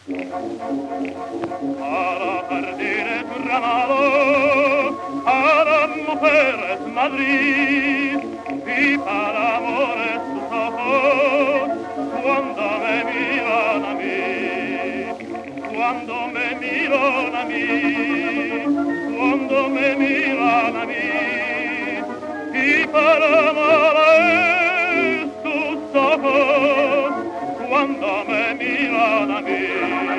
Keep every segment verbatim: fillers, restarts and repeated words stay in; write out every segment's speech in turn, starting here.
Para jardines ramado, a las mujeres Madrid, y para amores sus ojos, cuando me miran a mí, cuando me miran a mí, cuando me miran a mí, y para amores sus ojos, cuando me miran a mí.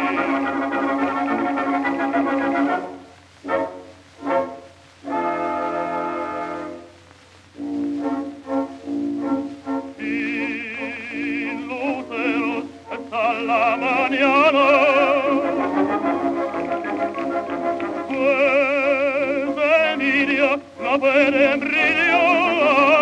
Sin luceros hasta la mañana, pues Emilia no puede brillar.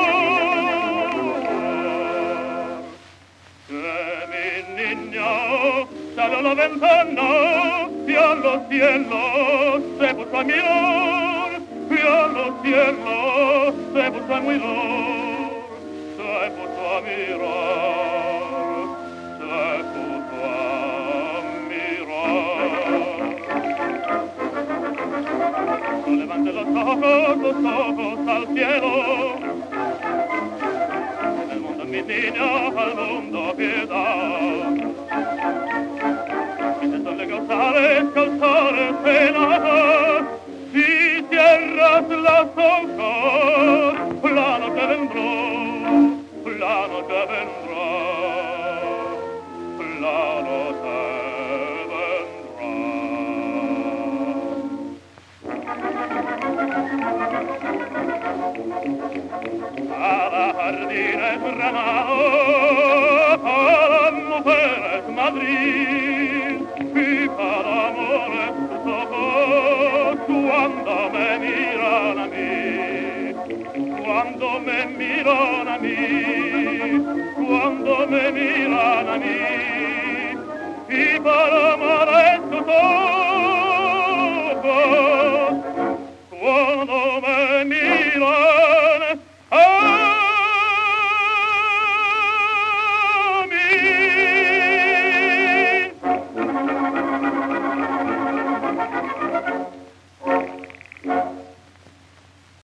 Salió a la ventana y a los cielos se puso a mirar, y a los cielos se puso a mirar, se puso a mirar, se puso a mirar. No levante los ojos, los ojos al cielo, el mundo, mis niñas, al mundo.